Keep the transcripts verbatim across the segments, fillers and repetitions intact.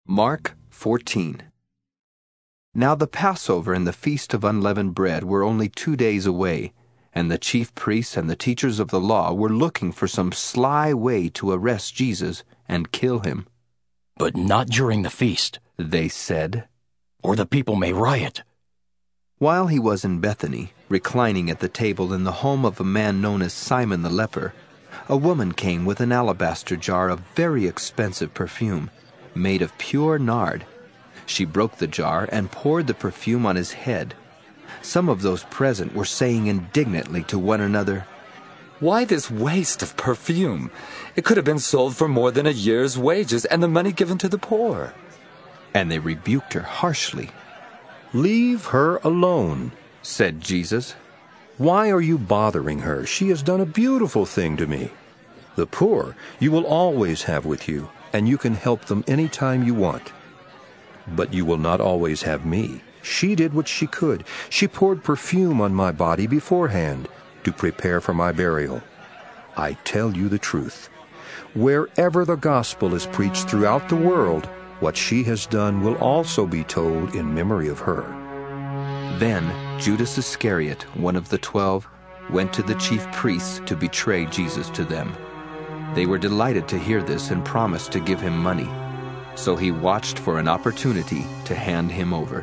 Mark fourteen. Now the Passover and the Feast of Unleavened Bread were only two days away, and the chief priests and the teachers of the law were looking for some sly way to arrest Jesus and kill him. "But not during the feast," they said, "or the people may riot." While he was in Bethany, reclining at the table in the home of a man known as Simon the leper, a woman came with an alabaster jar of very expensive perfume, made of pure nard. She broke the jar and poured the perfume on his head. Some of those present were saying indignantly to one another, "Why this waste of perfume? It could have been sold for more than a year's wages and the money given to the poor." And they rebuked her harshly. "Leave her alone," said Jesus. "Why are you bothering her? She has done a beautiful thing to me. The poor you will always have with you, and you can help them any time you want. But you will not always have me. She did what she could. She poured perfume on my body beforehand to prepare for my burial. I tell you the truth. Wherever the gospel is preached throughout the world, what she has done will also be told in memory of her." Then Judas Iscariot, one of the twelve, went to the chief priests to betray Jesus to them. They were delighted to hear this and promised to give him money. So he watched for an opportunity to hand him over.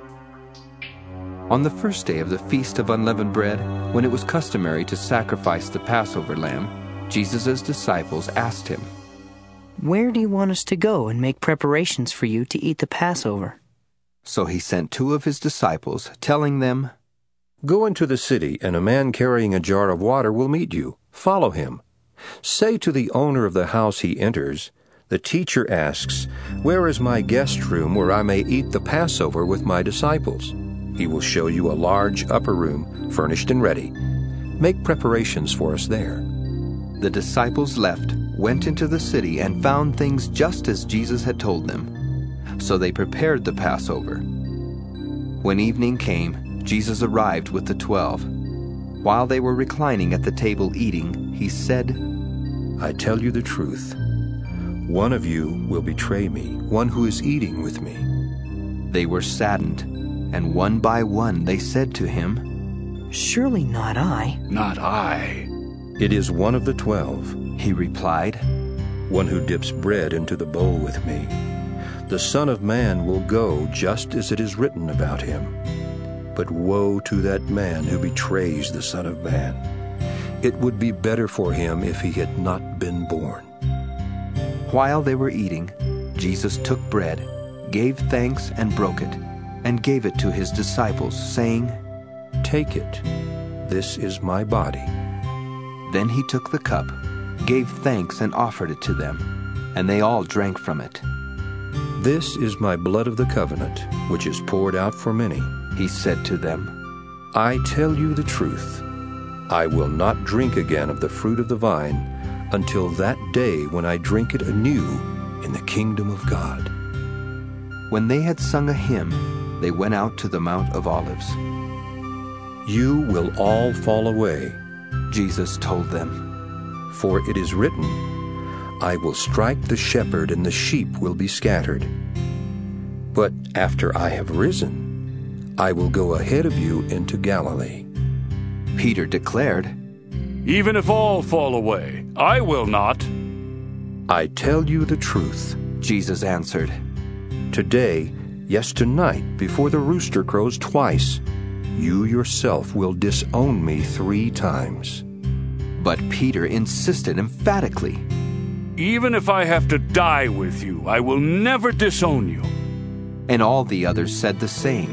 On the first day of the Feast of Unleavened Bread, when it was customary to sacrifice the Passover lamb, Jesus' disciples asked him, "Where do you want us to go and make preparations for you to eat the Passover?" So he sent two of his disciples, telling them, "Go into the city, and a man carrying a jar of water will meet you. Follow him. Say to the owner of the house he enters, 'The teacher asks, where is my guest room where I may eat the Passover with my disciples?' He will show you a large upper room, furnished and ready. Make preparations for us there." The disciples left, went into the city, and found things just as Jesus had told them. So they prepared the Passover. When evening came, Jesus arrived with the twelve. While they were reclining at the table eating, he said, "I tell you the truth. One of you will betray me, one who is eating with me." They were saddened, and one by one they said to him, "Surely not I." "Not I." "It is one of the twelve," he replied, "one who dips bread into the bowl with me. The Son of Man will go just as it is written about him. But woe to that man who betrays the Son of Man. It would be better for him if he had not been born." While they were eating, Jesus took bread, gave thanks and broke it, and gave it to his disciples, saying, "Take it. This is my body." Then he took the cup, gave thanks and offered it to them, and they all drank from it. "This is my blood of the covenant, which is poured out for many," he said to them. "I tell you the truth. I will not drink again of the fruit of the vine until that day when I drink it anew in the kingdom of God." When they had sung a hymn, they went out to the Mount of Olives. "You will all fall away," Jesus told them, "for it is written, 'I will strike the shepherd and the sheep will be scattered.' But after I have risen, I will go ahead of you into Galilee." Peter declared, "Even if all fall away, I will not." "I tell you the truth," Jesus answered. "Today, yes, tonight, before the rooster crows twice, you yourself will disown me three times." But Peter insisted emphatically, "Even if I have to die with you, I will never disown you." And all the others said the same.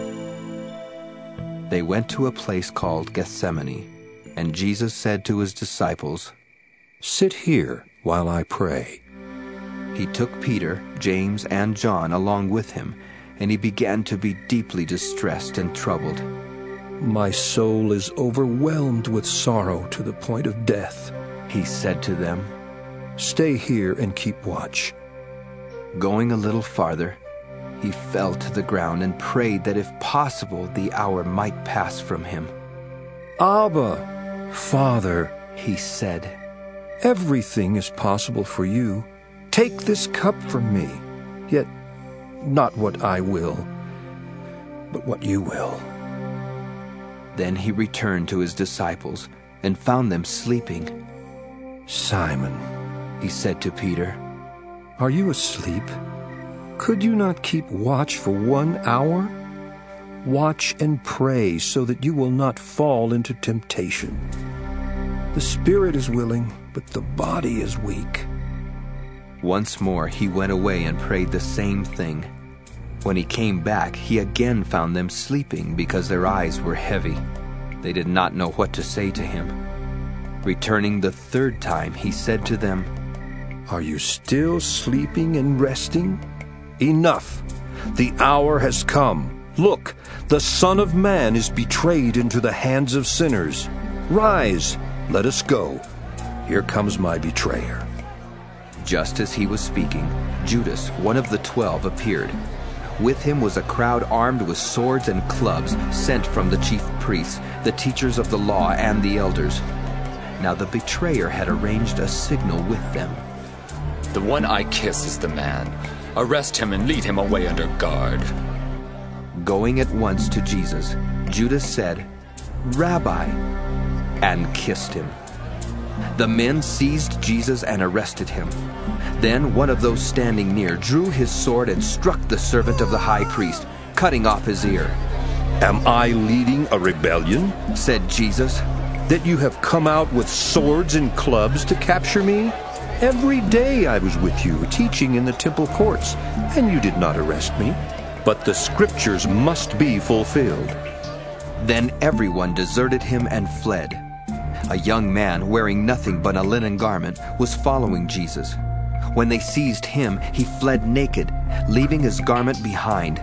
They went to a place called Gethsemane, and Jesus said to his disciples, "Sit here while I pray." He took Peter, James, and John along with him, and he began to be deeply distressed and troubled. "My soul is overwhelmed with sorrow to the point of death," he said to them. "Stay here and keep watch." Going a little farther, he fell to the ground and prayed that if possible the hour might pass from him. "Abba, Father," he said, "everything is possible for you. Take this cup from me. Yet not what I will, but what you will." Then he returned to his disciples and found them sleeping. "Simon," He said to Peter, "are you asleep? Could you not keep watch for one hour? Watch and pray so that you will not fall into temptation. The spirit is willing, but the body is weak." Once more he went away and prayed the same thing. When he came back, he again found them sleeping because their eyes were heavy. They did not know what to say to him. Returning the third time, he said to them, "Are you still sleeping and resting? Enough! The hour has come. Look, the Son of Man is betrayed into the hands of sinners. Rise, let us go. Here comes my betrayer." Just as he was speaking, Judas, one of the twelve, appeared. With him was a crowd armed with swords and clubs, sent from the chief priests, the teachers of the law, and the elders. Now the betrayer had arranged a signal with them. "The one I kiss is the man. Arrest him and lead him away under guard." Going at once to Jesus, Judas said, "Rabbi," and kissed him. The men seized Jesus and arrested him. Then one of those standing near drew his sword and struck the servant of the high priest, cutting off his ear. "Am I leading a rebellion?" said Jesus. "That you have come out with swords and clubs to capture me? Every day I was with you, teaching in the temple courts, and you did not arrest me. But the scriptures must be fulfilled." Then everyone deserted him and fled. A young man wearing nothing but a linen garment was following Jesus. When they seized him, he fled naked, leaving his garment behind.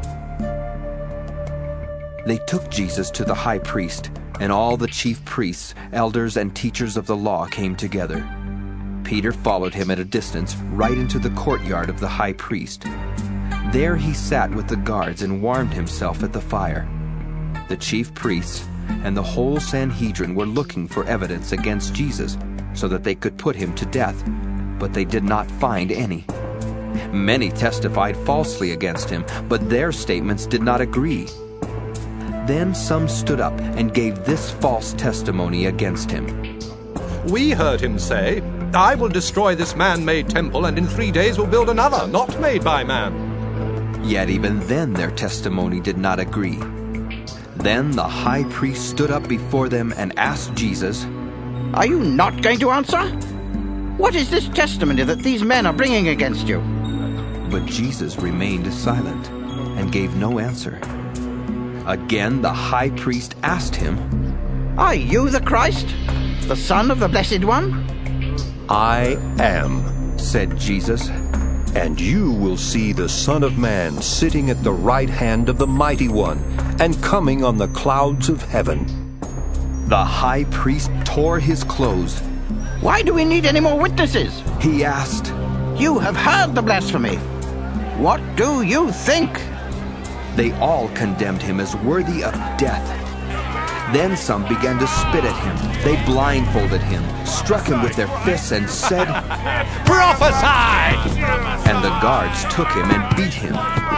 They took Jesus to the high priest, and all the chief priests, elders, and teachers of the law came together. Peter followed him at a distance, right into the courtyard of the high priest. There he sat with the guards and warmed himself at the fire. The chief priests and the whole Sanhedrin were looking for evidence against Jesus so that they could put him to death, but they did not find any. Many testified falsely against him, but their statements did not agree. Then some stood up and gave this false testimony against him. "We heard him say, 'I will destroy this man-made temple, and in three days will build another, not made by man.'" Yet even then their testimony did not agree. Then the high priest stood up before them and asked Jesus, "Are you not going to answer? What is this testimony that these men are bringing against you?" But Jesus remained silent and gave no answer. Again the high priest asked him, "Are you the Christ, the Son of the Blessed One?" "I am," said Jesus. "And you will see the Son of Man sitting at the right hand of the Mighty One and coming on the clouds of heaven." The high priest tore his clothes. "Why do we need any more witnesses?" he asked. "You have heard the blasphemy. What do you think?" They all condemned him as worthy of death. Then some began to spit at him. They blindfolded him, struck him with their fists, and said, "Prophesy!" And the guards took him and beat him.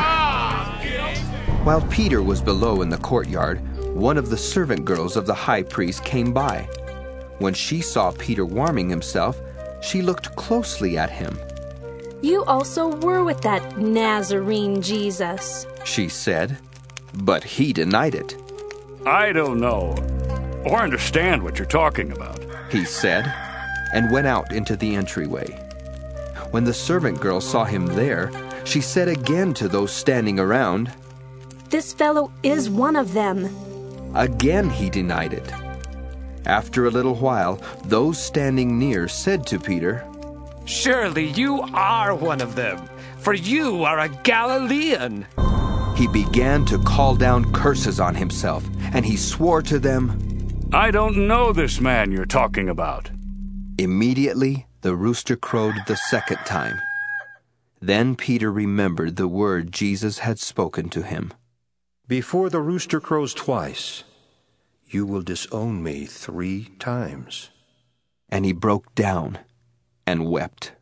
While Peter was below in the courtyard, one of the servant girls of the high priest came by. When she saw Peter warming himself, she looked closely at him. "You also were with that Nazarene Jesus," she said, but he denied it. "I don't know or understand what you're talking about," he said, and went out into the entryway. When the servant girl saw him there, she said again to those standing around, "This fellow is one of them." Again he denied it. After a little while, those standing near said to Peter, "Surely you are one of them, for you are a Galilean." He began to call down curses on himself, and he swore to them, "I don't know this man you're talking about." Immediately the rooster crowed the second time. Then Peter remembered the word Jesus had spoken to him. "Before the rooster crows twice, you will disown me three times." And he broke down and wept.